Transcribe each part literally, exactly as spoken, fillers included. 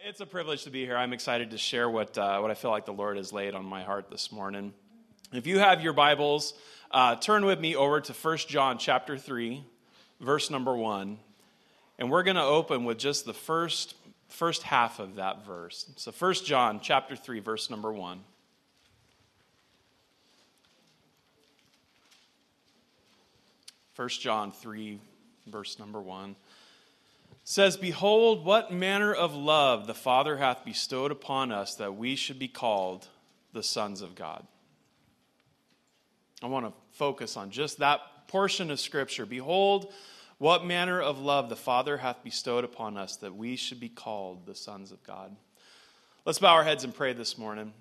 It's a privilege to be here. I'm excited to share what uh, what I feel like the Lord has laid on my heart this morning. If you have your Bibles, uh, turn with me over to First John chapter three, verse number one. And we're going to open with just the first first half of that verse. So First John chapter three, verse number one. First John three, verse number one. Says, "Behold, what manner of love the Father hath bestowed upon us, that we should be called the sons of God." I want to focus on just that portion of Scripture. Behold, what manner of love the Father hath bestowed upon us, that we should be called the sons of God. Let's bow our heads and pray this morning.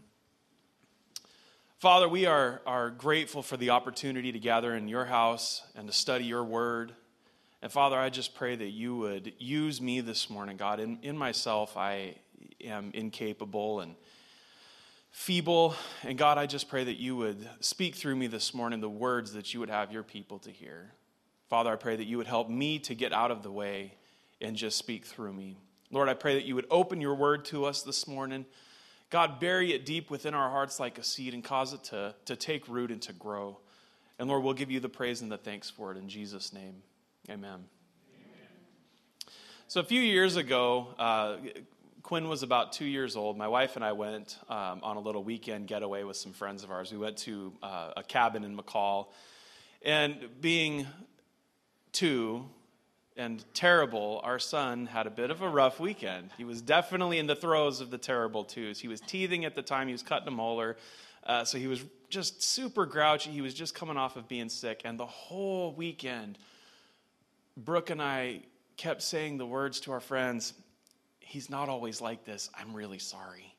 Father, we are, are grateful for the opportunity to gather in your house and to study your word. And Father, I just pray that you would use me this morning, God. In, in myself, I am incapable and feeble. And God, I just pray that you would speak through me this morning the words that you would have your people to hear. Father, I pray that you would help me to get out of the way and just speak through me. Lord, I pray that you would open your word to us this morning. God, bury it deep within our hearts like a seed and cause it to, to take root and to grow. And Lord, we'll give you the praise and the thanks for it in Jesus' name. Amen. Amen. So a few years ago, uh, Quinn was about two years old. My wife and I went um, on a little weekend getaway with some friends of ours. We went to uh, a cabin in McCall. And being two and terrible, our son had a bit of a rough weekend. He was definitely in the throes of the terrible twos. He was teething at the time. He was cutting a molar. Uh, so he was just super grouchy. He was just coming off of being sick. And the whole weekend, Brooke and I kept saying the words to our friends, "He's not always like this. I'm really sorry."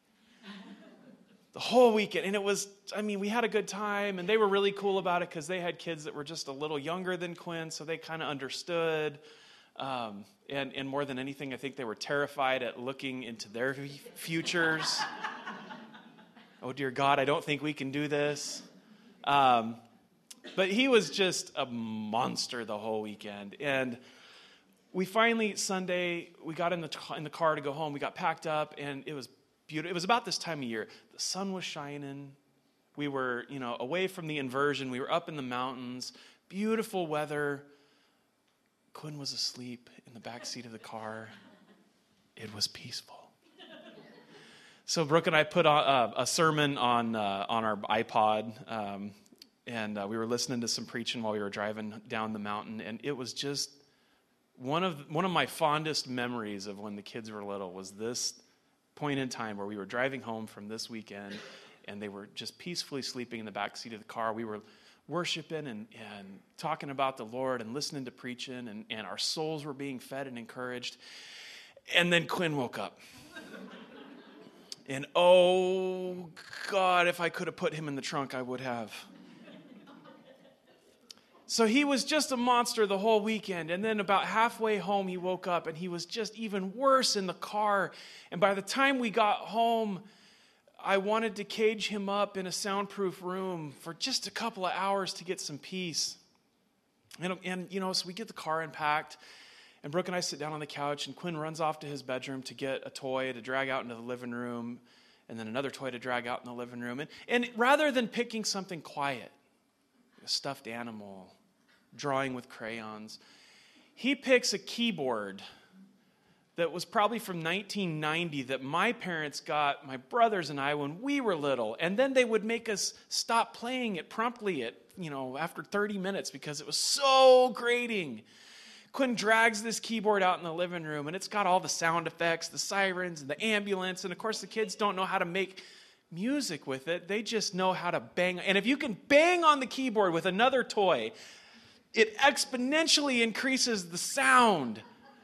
The whole weekend. And it was, I mean, we had a good time, and they were really cool about it because they had kids that were just a little younger than Quinn, so they kind of understood. Um, and, and more than anything, I think they were terrified at looking into their futures. Oh, dear God, I don't think we can do this. Um But he was just a monster the whole weekend. And we finally, Sunday, we got in the in the car to go home. We got packed up, and it was beautiful. It was about this time of year. The sun was shining. We were, you know, away from the inversion. We were up in the mountains. Beautiful weather. Quinn was asleep in the back seat of the car. It was peaceful. So Brooke and I put on, uh, a sermon on uh, on our iPod. Um, And uh, we were listening to some preaching while we were driving down the mountain, and it was just one of one of my fondest memories of when the kids were little was this point in time where we were driving home from this weekend, and they were just peacefully sleeping in the back seat of the car. We were worshiping and, and talking about the Lord and listening to preaching, and, and our souls were being fed and encouraged. And then Quinn woke up. And oh, God, if I could have put him in the trunk, I would have. So he was just a monster the whole weekend. And then about halfway home, he woke up, and he was just even worse in the car. And by the time we got home, I wanted to cage him up in a soundproof room for just a couple of hours to get some peace. And, and you know, so we get the car unpacked, and Brooke and I sit down on the couch, and Quinn runs off to his bedroom to get a toy to drag out into the living room, and then another toy to drag out in the living room. And, and rather than picking something quiet, a stuffed animal, drawing with crayons, he picks a keyboard that was probably from nineteen ninety that my parents got my brothers and I when we were little. And then they would make us stop playing it promptly at, you know, after thirty minutes because it was so grating. Quinn drags this keyboard out in the living room, and it's got all the sound effects, the sirens, and the ambulance. And of course, the kids don't know how to make music with it. They just know how to bang. And if you can bang on the keyboard with another toy, it exponentially increases the sound.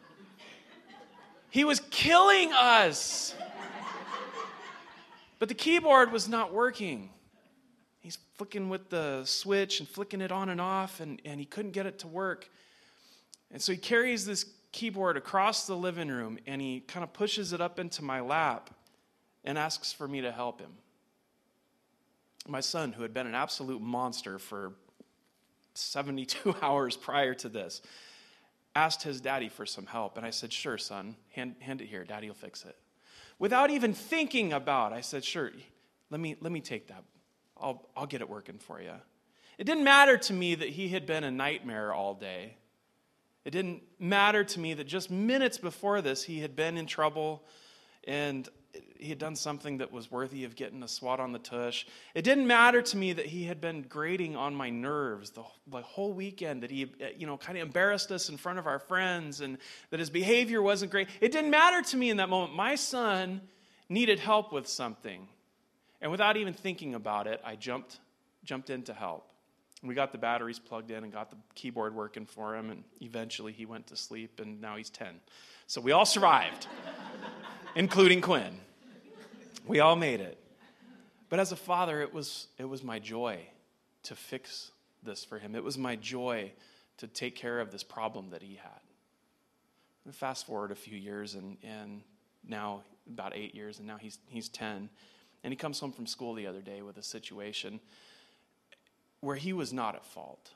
He was killing us. But the keyboard was not working. He's flicking with the switch and flicking it on and off, and, and he couldn't get it to work. And so he carries this keyboard across the living room, and he kind of pushes it up into my lap and asks for me to help him. My son, who had been an absolute monster for seventy-two hours prior to this, asked his daddy for some help. And I said, "Sure, son, hand, hand it here. Daddy will fix it." Without even thinking about, I said, sure, let me, let me take that. I'll, I'll get it working for you. It didn't matter to me that he had been a nightmare all day. It didn't matter to me that just minutes before this, he had been in trouble and he had done something that was worthy of getting a swat on the tush. It didn't matter to me that he had been grating on my nerves the, the whole weekend, that he, you know, kind of embarrassed us in front of our friends and that his behavior wasn't great. It didn't matter to me in that moment. My son needed help with something. And without even thinking about it, I jumped, jumped in to help. We got the batteries plugged in and got the keyboard working for him, and eventually he went to sleep, and now he's ten. So we all survived, including Quinn. We all made it. But as a father, it was it was my joy to fix this for him. It was my joy to take care of this problem that he had. And fast forward a few years, and, and now about eight years, and now he's he's ten. And he comes home from school the other day with a situation where he was not at fault.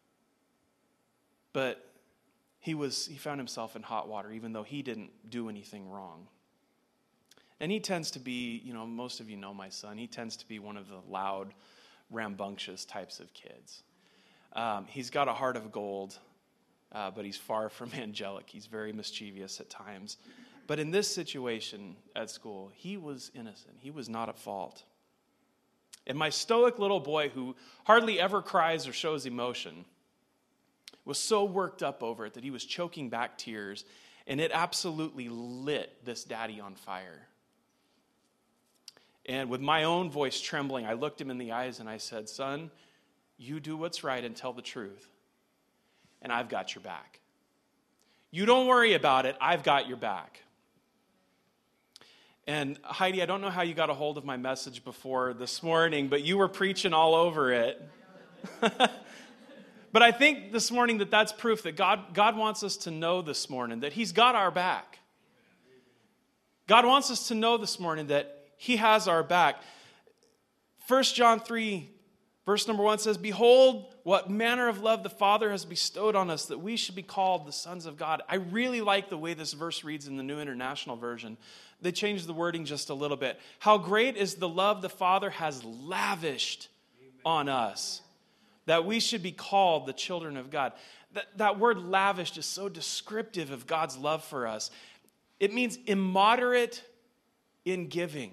But he was he found himself in hot water, even though he didn't do anything wrong. And he tends to be, you know, most of you know my son, he tends to be one of the loud, rambunctious types of kids. Um, he's got a heart of gold, uh, but he's far from angelic. He's very mischievous at times. But in this situation at school, he was innocent. He was not at fault. And my stoic little boy, who hardly ever cries or shows emotion, was so worked up over it that he was choking back tears, and it absolutely lit this daddy on fire. And with my own voice trembling, I looked him in the eyes and I said, son, you do what's right and tell the truth, and I've got your back. You don't worry about it, I've got your back. And Heidi, I don't know how you got a hold of my message before this morning, but you were preaching all over it. But I think this morning that that's proof that God, God wants us to know this morning that he's got our back. God wants us to know this morning that he has our back. First John three, verse number one says, behold, what manner of love the Father has bestowed on us, that we should be called the sons of God. I really like the way this verse reads in the New International Version. They changed the wording just a little bit. How great is the love the Father has lavished on us, that we should be called the children of God. That, that word lavished is so descriptive of God's love for us. It means immoderate in giving.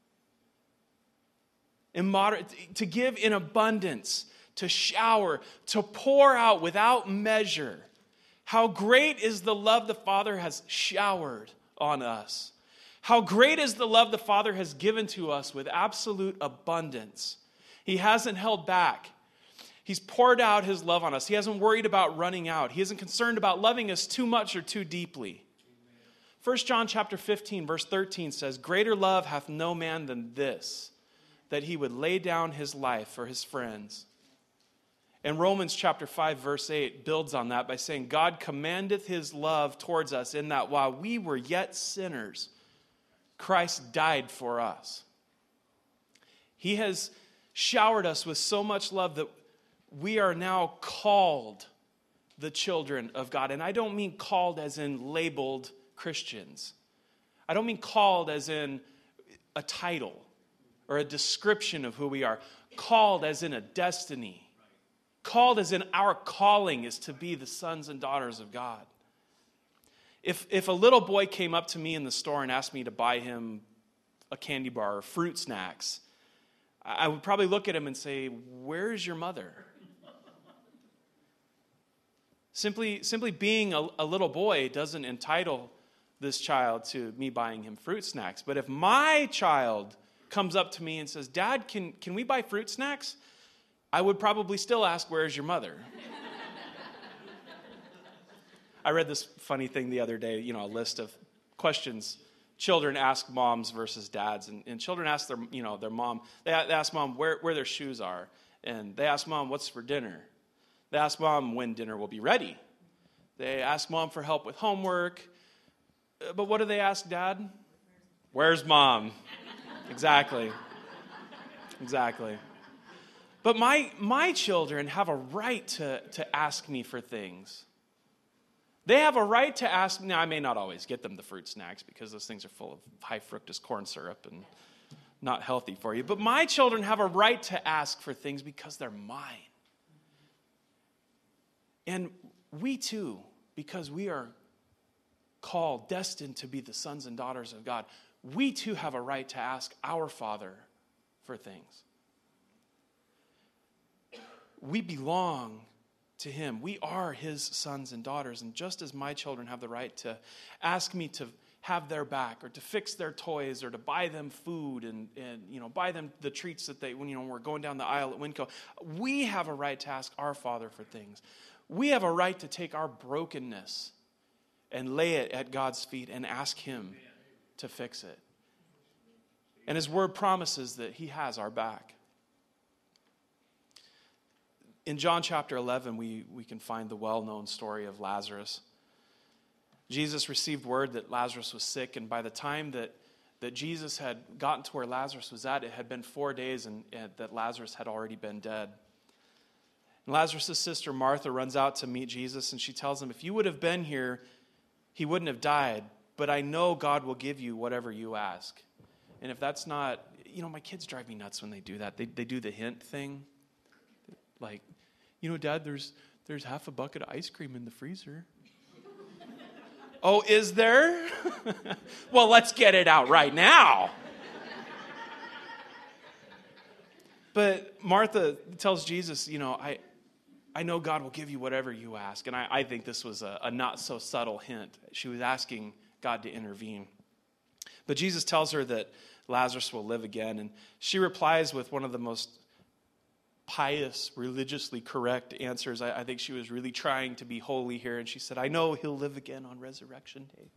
Immoderate, to give in abundance, to shower, to pour out without measure. How great is the love the Father has showered on us. How great is the love the Father has given to us with absolute abundance. He hasn't held back. He's poured out his love on us. He hasn't worried about running out. He isn't concerned about loving us too much or too deeply. First John chapter fifteen, verse thirteen says, greater love hath no man than this, that he would lay down his life for his friends. And Romans chapter five, verse eight builds on that by saying, God commandeth his love towards us in that while we were yet sinners, Christ died for us. He has showered us with so much love that we are now called the children of God. And I don't mean called as in labeled Christians. I don't mean called as in a title or a description of who we are. Called as in a destiny. Called as in our calling is to be the sons and daughters of God. If if a little boy came up to me in the store and asked me to buy him a candy bar or fruit snacks, I would probably look at him and say, where's your mother? Simply, simply being a, a little boy doesn't entitle this child to me buying him fruit snacks. But if my child comes up to me and says, Dad, can, can we buy fruit snacks? I would probably still ask, where's your mother? I read this funny thing the other day, you know, a list of questions children ask moms versus dads. And, and children ask their, you know, their mom, they, they ask mom where, where their shoes are. And they ask mom, what's for dinner? They ask mom when dinner will be ready. They ask mom for help with homework. But what do they ask dad? Where's mom? Exactly. Exactly. But my my children have a right to, to ask me for things. They have a right to ask. Now, I may not always get them the fruit snacks because those things are full of high fructose corn syrup and not healthy for you. But my children have a right to ask for things because they're mine. And we too, because we are called, destined to be the sons and daughters of God, we too have a right to ask our Father for things. We belong to him. We are his sons and daughters. And just as my children have the right to ask me to have their back or to fix their toys or to buy them food and, and you know, buy them the treats that they, when you know, we're going down the aisle at Winco, we have a right to ask our Father for things. We have a right to take our brokenness and lay it at God's feet and ask him to fix it. And his word promises that he has our back. In John chapter eleven, we, we can find the well-known story of Lazarus. Jesus received word that Lazarus was sick, and by the time that, that Jesus had gotten to where Lazarus was at, it had been four days and, and that Lazarus had already been dead. And Lazarus' sister Martha runs out to meet Jesus, and she tells him, if you would have been here, he wouldn't have died, but I know God will give you whatever you ask. And if that's not, you know, my kids drive me nuts when they do that. They they do the hint thing. Like, you know, Dad, there's there's half a bucket of ice cream in the freezer. Oh, is there? Well, let's get it out right now. But Martha tells Jesus, you know, I I know God will give you whatever you ask. And I, I think this was a, a not so subtle hint. She was asking God to intervene. But Jesus tells her that Lazarus will live again. And she replies with one of the most pious, religiously correct answers. I, I think she was really trying to be holy here. And she said, I know he'll live again on resurrection day.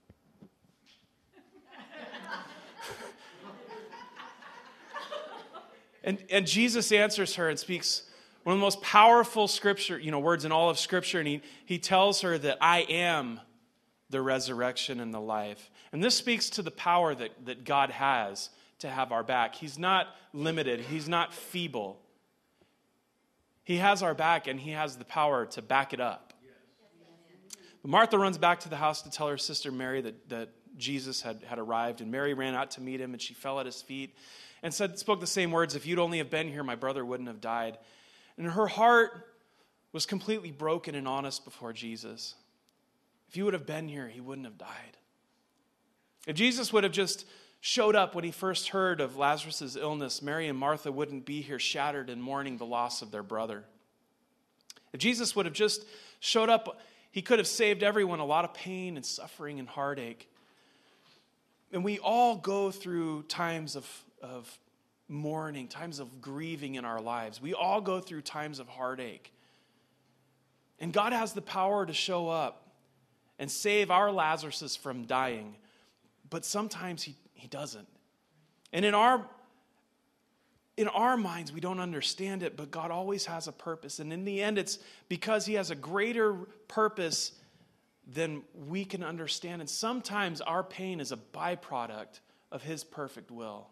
and, and Jesus answers her and speaks one of the most powerful scripture, you know, words in all of Scripture. And he, he tells her that I am the resurrection and the life. And this speaks to the power that, that God has to have our back. He's not limited. He's not feeble. He has our back, and he has the power to back it up. But Martha runs back to the house to tell her sister Mary that, that Jesus had, had arrived. And Mary ran out to meet him, and she fell at his feet and said, spoke the same words, if you'd only have been here, my brother wouldn't have died. And her heart was completely broken and honest before Jesus. If you would have been here, he wouldn't have died. If Jesus would have just showed up when he first heard of Lazarus' illness, Mary and Martha wouldn't be here shattered and mourning the loss of their brother. If Jesus would have just showed up, he could have saved everyone a lot of pain and suffering and heartache. And we all go through times of, of mourning, times of grieving in our lives. We all go through times of heartache. And God has the power to show up and save our Lazarus from dying. But sometimes he, he doesn't. And in our, in our minds, we don't understand it, but God always has a purpose. And in the end, it's because he has a greater purpose than we can understand. And sometimes our pain is a byproduct of his perfect will.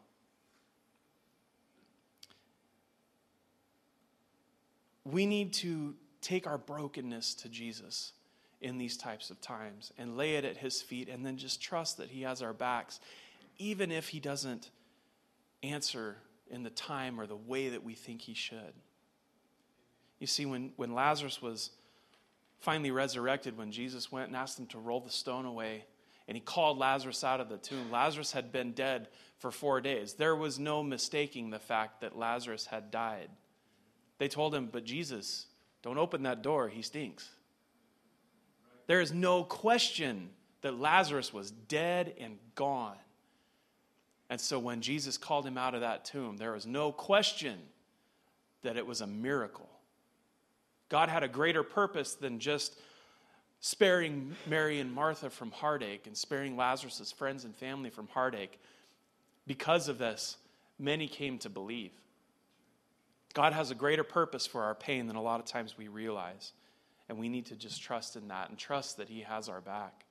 We need to take our brokenness to Jesus in these types of times and lay it at his feet and then just trust that he has our backs, even if he doesn't answer in the time or the way that we think he should. You see, when, when Lazarus was finally resurrected, when Jesus went and asked him to roll the stone away, and he called Lazarus out of the tomb, Lazarus had been dead for four days. There was no mistaking the fact that Lazarus had died. They told him, but Jesus, don't open that door, he stinks. There is no question that Lazarus was dead and gone. And so when Jesus called him out of that tomb, there was no question that it was a miracle. God had a greater purpose than just sparing Mary and Martha from heartache and sparing Lazarus' friends and family from heartache. Because of this, many came to believe. God has a greater purpose for our pain than a lot of times we realize. And we need to just trust in that and trust that he has our back.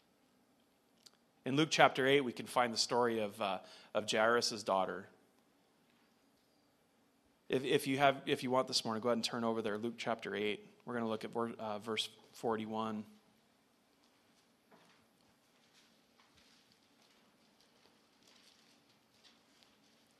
In Luke chapter eight, we can find the story of, uh, of Jairus' daughter. If, if you have, if you want this morning, go ahead and turn over there. Luke chapter eight. We're going to look at uh, verse forty-one.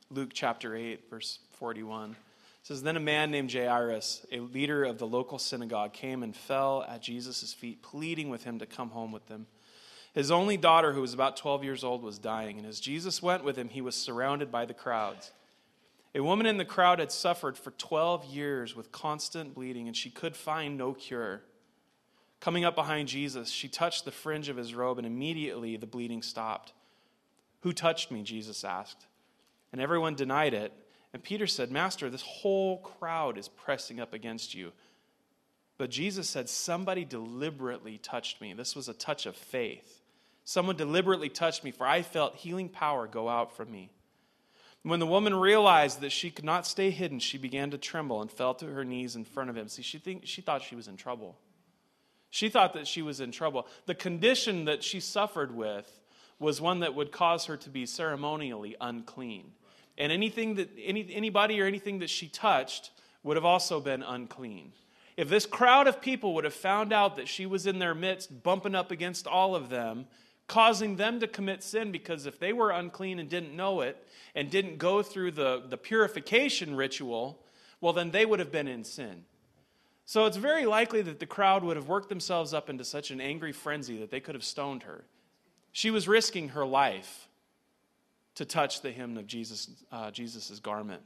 Luke chapter eight, verse forty-one. It says, "Then a man named Jairus, a leader of the local synagogue, came and fell at Jesus' feet, pleading with him to come home with them. His only daughter, who was about twelve years old, was dying, and as Jesus went with him, he was surrounded by the crowds. A woman in the crowd had suffered for twelve years with constant bleeding, and she could find no cure. Coming up behind Jesus, she touched the fringe of his robe, and immediately the bleeding stopped. 'Who touched me?' Jesus asked. And everyone denied it. And Peter said, 'Master, this whole crowd is pressing up against you.' But Jesus said, 'Somebody deliberately touched me.' This was a touch of faith. 'Someone deliberately touched me, for I felt healing power go out from me.' When the woman realized that she could not stay hidden, she began to tremble and fell to her knees in front of him." See, she think, she thought she was in trouble. She thought that she was in trouble. The condition that she suffered with was one that would cause her to be ceremonially unclean. And anything that any, anybody or anything that she touched would have also been unclean. If this crowd of people would have found out that she was in their midst, bumping up against all of them, causing them to commit sin, because if they were unclean and didn't know it and didn't go through the, the purification ritual, well, then they would have been in sin. So it's very likely that the crowd would have worked themselves up into such an angry frenzy that they could have stoned her. She was risking her life to touch the hem of Jesus, uh, Jesus's garment.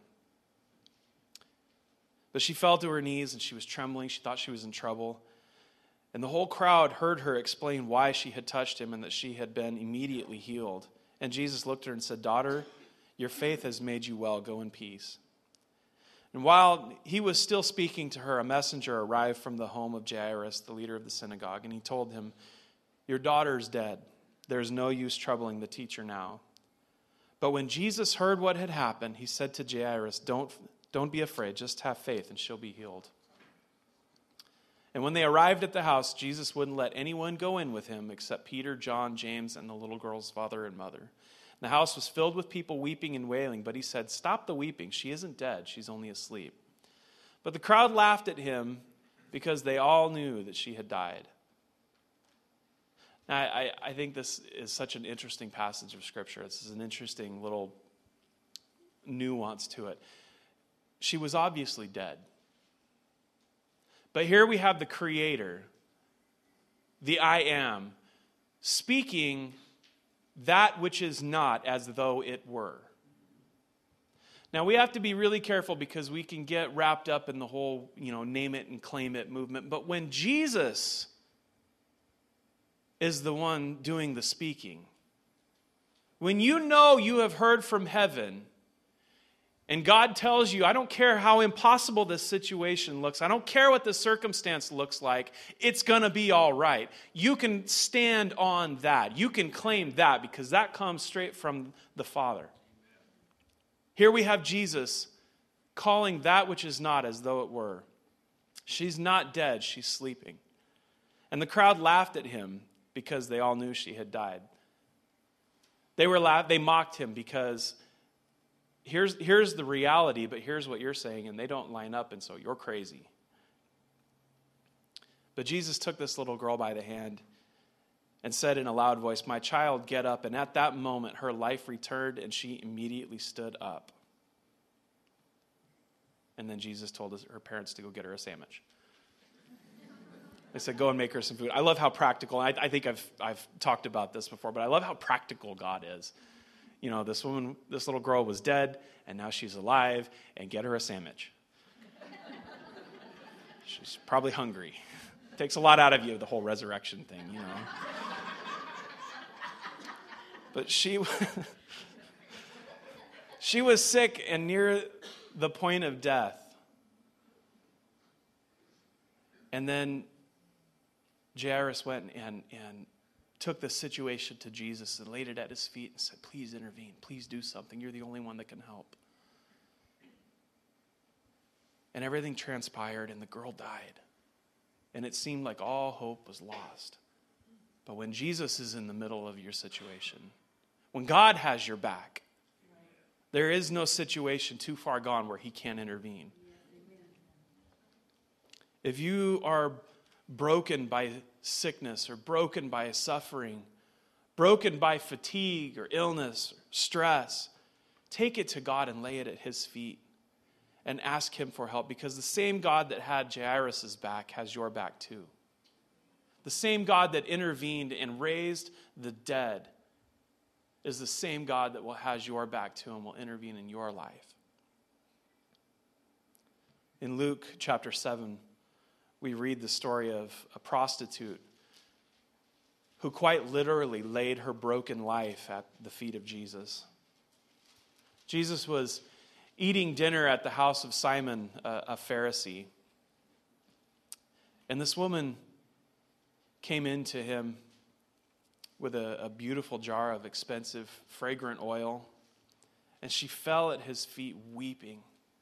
But she fell to her knees and she was trembling. She thought she was in trouble. And the whole crowd heard her explain why she had touched him and that she had been immediately healed. And Jesus looked at her and said, "Daughter, your faith has made you well. Go in peace." And while he was still speaking to her, a messenger arrived from the home of Jairus, the leader of the synagogue, and he told him, "Your daughter is dead. There is no use troubling the teacher now." But when Jesus heard what had happened, he said to Jairus, Don't, don't be afraid, just have faith and she'll be healed." And when they arrived at the house, Jesus wouldn't let anyone go in with him except Peter, John, James, and the little girl's father and mother. The house was filled with people weeping and wailing, but he said, "Stop the weeping. She isn't dead. She's only asleep." But the crowd laughed at him because they all knew that she had died. Now, I, I think this is such an interesting passage of Scripture. This is an interesting little nuance to it. She was obviously dead. But here we have the Creator, the I Am, speaking that which is not as though it were. Now, we have to be really careful because we can get wrapped up in the whole, you know, name it and claim it movement. But when Jesus is the one doing the speaking, when you know you have heard from heaven, and God tells you, I don't care how impossible this situation looks, I don't care what the circumstance looks like, it's going to be all right. You can stand on that. You can claim that because that comes straight from the Father. Here we have Jesus calling that which is not as though it were. She's not dead, she's sleeping. And the crowd laughed at him because they all knew she had died. They were laugh- they mocked him because Here's, here's the reality, but here's what you're saying, and they don't line up, and so you're crazy. But Jesus took this little girl by the hand and said in a loud voice, "My child, get up." And at that moment, her life returned, and she immediately stood up. And then Jesus told his, her parents to go get her a sandwich. They said, "Go and make her some food." I love how practical, I, I think I've, I've talked about this before, but I love how practical God is. You know, this woman, this little girl was dead, and now she's alive, and get her a sandwich. She's probably hungry. It takes a lot out of you, the whole resurrection thing, you know. But she, she was sick and near the point of death. And then Jairus went and, and took the situation to Jesus and laid it at his feet and said, "Please intervene. Please do something. You're the only one that can help." And everything transpired, and the girl died. And it seemed like all hope was lost. But when Jesus is in the middle of your situation, when God has your back, there is no situation too far gone where he can't intervene. If you are broken by sickness or broken by suffering, broken by fatigue or illness or stress, Take it to God and lay it at his feet and ask him for help, because the same God that had Jairus' back has your back too. The same God that intervened and raised the dead is the same God that will has your back too and will intervene in your life. In Luke chapter seven, we read the story of a prostitute who quite literally laid her broken life at the feet of Jesus. Jesus was eating dinner at the house of Simon, a Pharisee. And this woman came into him with a, a beautiful jar of expensive, fragrant oil, and she fell at his feet weeping.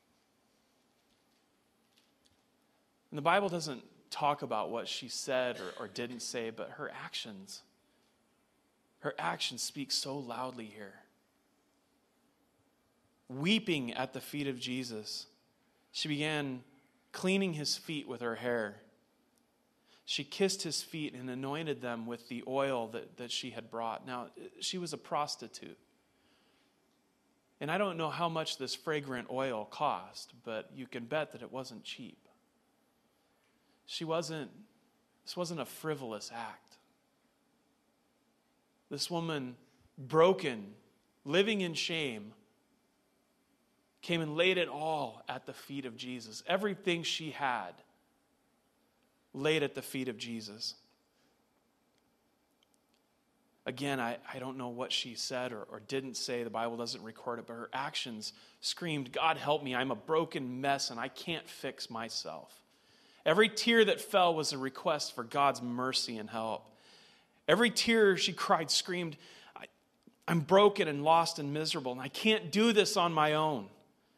And the Bible doesn't talk about what she said or, or didn't say, but her actions, her actions speak so loudly here. Weeping at the feet of Jesus, she began cleaning his feet with her hair. She kissed his feet and anointed them with the oil that, that she had brought. Now, she was a prostitute. And I don't know how much this fragrant oil cost, but you can bet that it wasn't cheap. She wasn't, this wasn't a frivolous act. This woman, broken, living in shame, came and laid it all at the feet of Jesus. Everything she had laid at the feet of Jesus. Again, I, I don't know what she said or, or didn't say. The Bible doesn't record it, but her actions screamed, God help me, I'm a broken mess and I can't fix myself. Every tear that fell was a request for God's mercy and help. Every tear she cried screamed, I, I'm broken and lost and miserable and I can't do this on my own.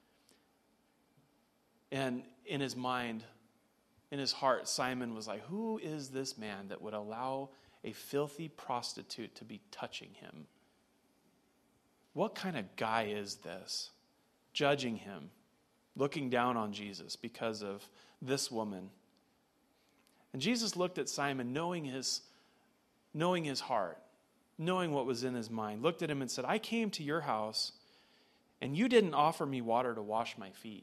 And in his mind, in his heart, Simon was like, who is this man that would allow a filthy prostitute to be touching him? What kind of guy is this? Judging him, looking down on Jesus because of this woman. And Jesus looked at Simon, knowing his, knowing his heart, knowing what was in his mind, looked at him and said, I came to your house and you didn't offer me water to wash my feet.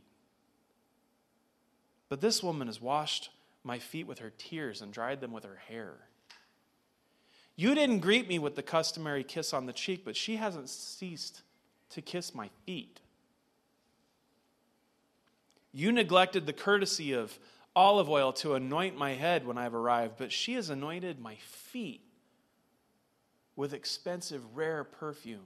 But this woman has washed my feet with her tears and dried them with her hair. You didn't greet me with the customary kiss on the cheek, but she hasn't ceased to kiss my feet. You neglected the courtesy of olive oil to anoint my head when I've arrived, but she has anointed my feet with expensive, rare perfume.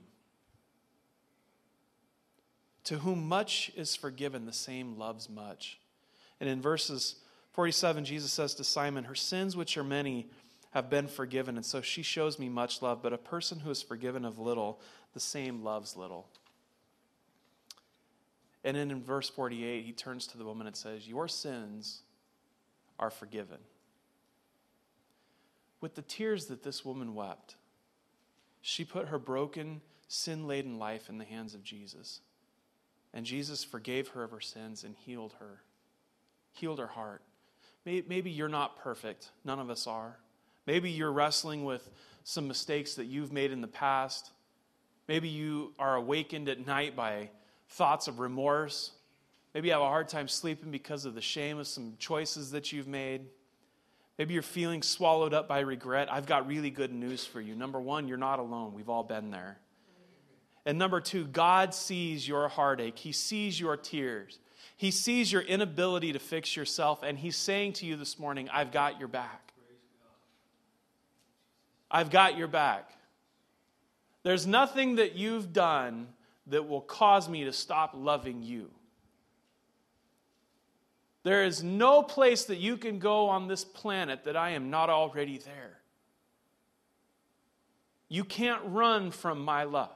To whom much is forgiven, the same loves much. And in verses forty-seven, Jesus says to Simon, her sins, which are many, have been forgiven, and so she shows me much love. But a person who is forgiven of little, the same loves little. And then in verse forty-eight, he turns to the woman and says, your sins are forgiven. With the tears that this woman wept, she put her broken, sin-laden life in the hands of Jesus. And Jesus forgave her of her sins and healed her. Healed her heart. Maybe you're not perfect. None of us are. Maybe you're wrestling with some mistakes that you've made in the past. Maybe you are awakened at night by thoughts of remorse. Maybe you have a hard time sleeping because of the shame of some choices that you've made. Maybe you're feeling swallowed up by regret. I've got really good news for you. Number one, you're not alone. We've all been there. And number two, God sees your heartache. He sees your tears. He sees your inability to fix yourself, and he's saying to you this morning, I've got your back. I've got your back. There's nothing that you've done that will cause me to stop loving you. There is no place that you can go on this planet that I am not already there. You can't run from my love.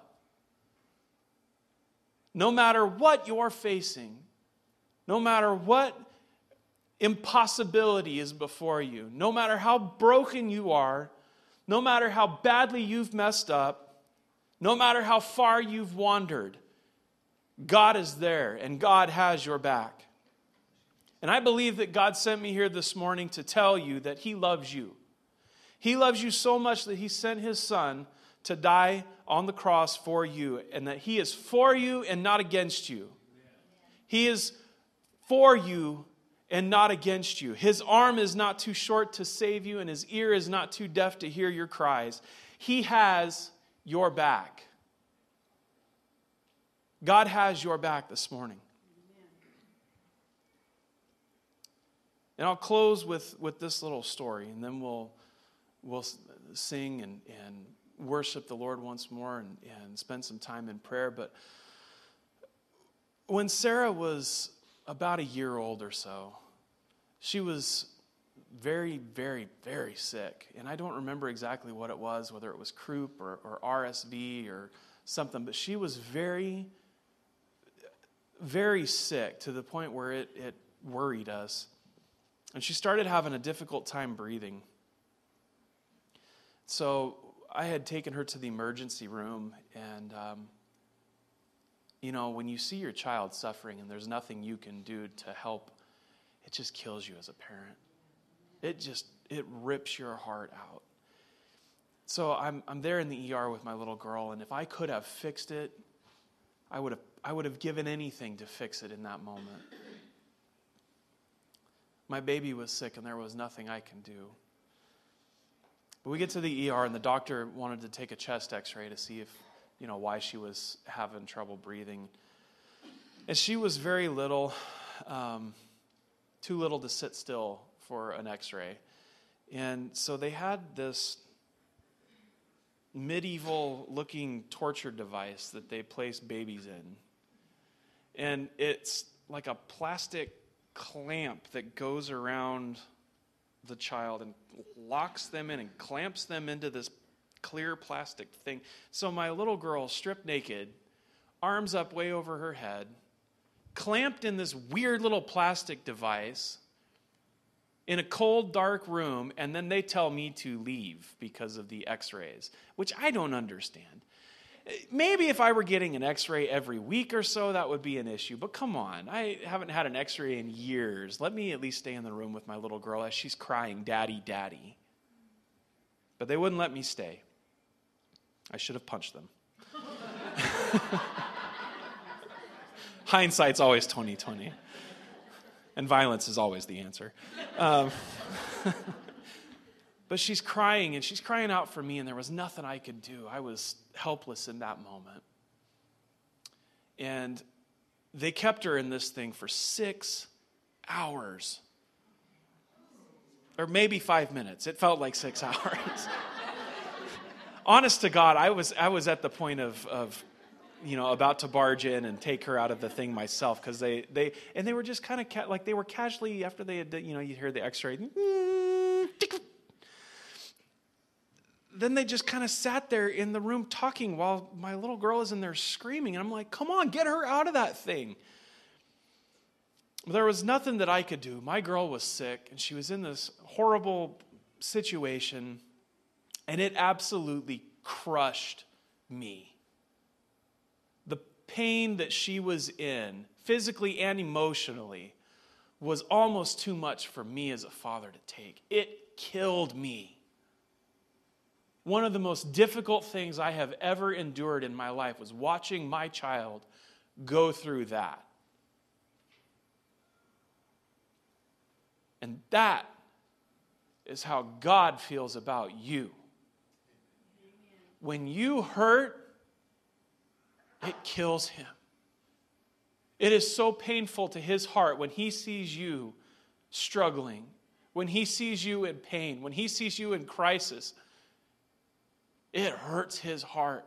No matter what you're facing, no matter what impossibility is before you, no matter how broken you are, no matter how badly you've messed up, no matter how far you've wandered, God is there and God has your back. And I believe that God sent me here this morning to tell you that he loves you. He loves you so much that he sent his son to die on the cross for you, and that he is for you and not against you. He is for you and not against you. His arm is not too short to save you, and his ear is not too deaf to hear your cries. He has your back. God has your back this morning. And I'll close with, with this little story, and then we'll we'll sing and, and worship the Lord once more and, and spend some time in prayer. But when Sarah was about a year old or so, she was very, very, very sick. And I don't remember exactly what it was, whether it was croup or, or R S V or something, but she was very, very sick to the point where it, it worried us. And she started having a difficult time breathing. So I had taken her to the emergency room, and um, you know, when you see your child suffering and there's nothing you can do to help, it just kills you as a parent. It just, it rips your heart out. So I'm I'm there in the E R with my little girl, and if I could have fixed it, I would have I would have given anything to fix it in that moment. My baby was sick, and there was nothing I can do. But we get to the E R, and the doctor wanted to take a chest x-ray to see if, you know, why she was having trouble breathing. And she was very little, um, too little to sit still for an x-ray. And so they had this medieval-looking torture device that they placed babies in. And it's like a plastic clamp that goes around the child and locks them in and clamps them into this clear plastic thing. So my little girl, stripped naked, arms up way over her head, clamped in this weird little plastic device in a cold, dark room, and then they tell me to leave because of the x-rays, which I don't understand. Maybe if I were getting an x-ray every week or so, that would be an issue. But come on, I haven't had an x-ray in years. Let me at least stay in the room with my little girl as she's crying, "Daddy, Daddy." But they wouldn't let me stay. I should have punched them. Hindsight's always twenty twenty. And violence is always the answer. Um, but she's crying, and she's crying out for me, and there was nothing I could do. I was helpless in that moment. And they kept her in this thing for six hours. Or maybe five minutes. It felt like six hours. Honest to God, I was I was at the point of, of you know, about to barge in and take her out of the thing myself, because they, they, and they were just kind of, ca- like they were casually, after they had, you know, you hear the x-ray, then they just kind of sat there in the room talking while my little girl is in there screaming. And I'm like, come on, get her out of that thing. There was nothing that I could do. My girl was sick, and she was in this horrible situation, and it absolutely crushed me. The pain that she was in, physically and emotionally, was almost too much for me as a father to take. It killed me. One of the most difficult things I have ever endured in my life was watching my child go through that. And that is how God feels about you. When you hurt, it kills him. It is so painful to his heart when he sees you struggling, when he sees you in pain, when he sees you in crisis. It hurts his heart.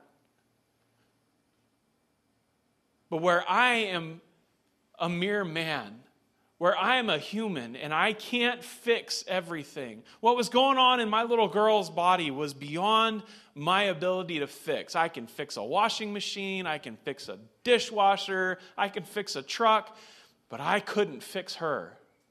But where I am a mere man, where I am a human and I can't fix everything, what was going on in my little girl's body was beyond my ability to fix. I can fix a washing machine, I can fix a dishwasher, I can fix a truck, but I couldn't fix her.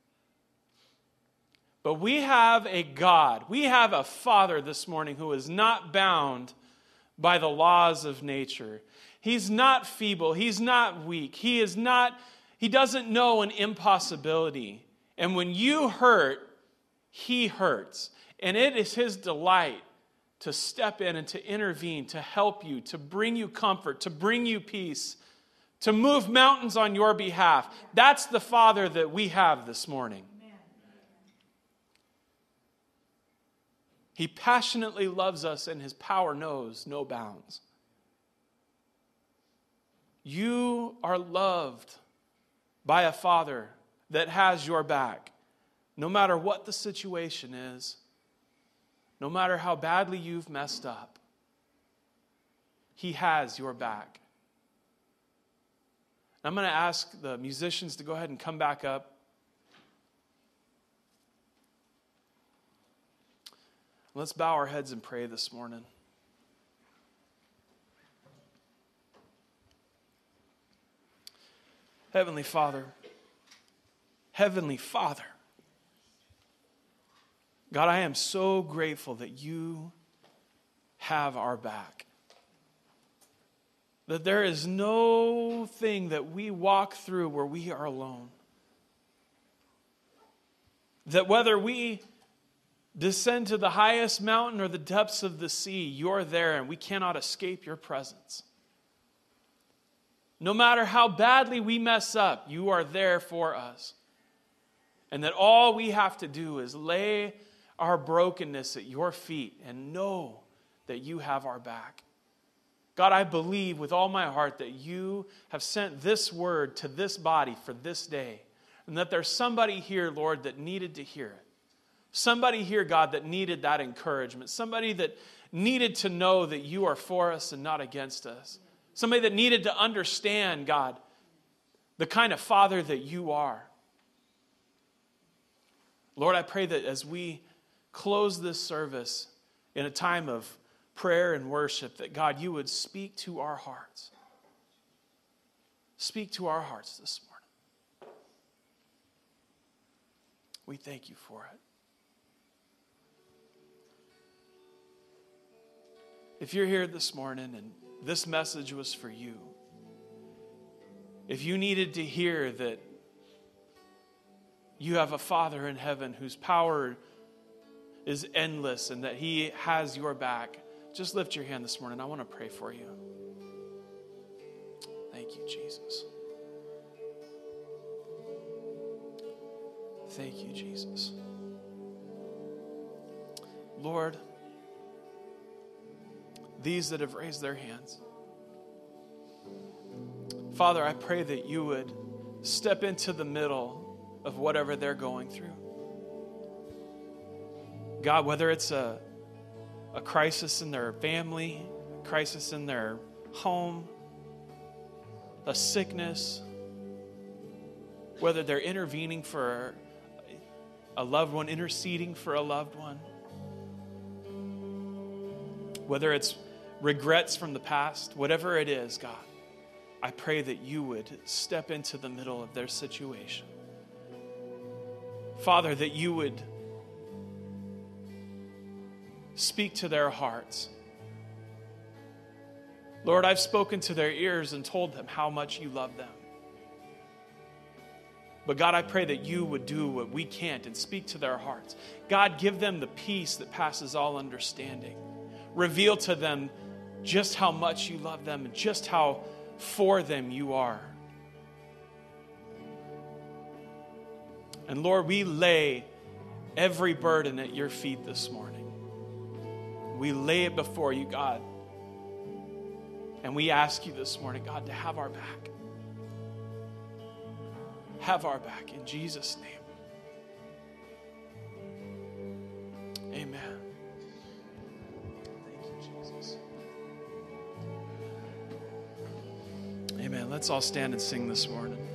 But we have a God, we have a Father this morning who is not bound by the laws of nature. He's not feeble, he's not weak, he is not, he doesn't know an impossibility. And when you hurt, he hurts. And it is his delight to step in and to intervene, to help you, to bring you comfort, to bring you peace, to move mountains on your behalf. That's the Father that we have this morning. He passionately loves us, and his power knows no bounds. You are loved by a Father that has your back, no matter what the situation is, no matter how badly you've messed up. He has your back. I'm going to ask the musicians to go ahead and come back up. Let's bow our heads and pray this morning. Heavenly Father, Heavenly Father, God, I am so grateful that you have our back. That there is no thing that we walk through where we are alone. That whether we descend to the highest mountain or the depths of the sea, you're there and we cannot escape your presence. No matter how badly we mess up, you are there for us. And that all we have to do is lay our brokenness at your feet and know that you have our back. God, I believe with all my heart that you have sent this word to this body for this day. And that there's somebody here, Lord, that needed to hear it. Somebody here, God, that needed that encouragement. Somebody that needed to know that you are for us and not against us. Somebody that needed to understand, God, the kind of Father that you are. Lord, I pray that as we close this service in a time of prayer and worship, that God, you would speak to our hearts. Speak to our hearts this morning. We thank you for it. If you're here this morning and this message was for you, if you needed to hear that you have a Father in heaven whose power is endless and that he has your back, just lift your hand this morning. I want to pray for you. Thank you, Jesus. Thank you, Jesus. Lord, these that have raised their hands, Father, I pray that you would step into the middle of whatever they're going through. God, whether it's a, a crisis in their family, a crisis in their home, a sickness, whether they're intervening for a loved one, interceding for a loved one, whether it's regrets from the past, whatever it is, God, I pray that you would step into the middle of their situation. Father, that you would speak to their hearts. Lord, I've spoken to their ears and told them how much you love them. But God, I pray that you would do what we can't and speak to their hearts. God, give them the peace that passes all understanding. Reveal to them just how much you love them and just how for them you are. And Lord, we lay every burden at your feet this morning. We lay it before you, God. And we ask you this morning, God, to have our back. Have our back in Jesus' name. Amen. Thank you, Jesus. Amen. Let's all stand and sing this morning.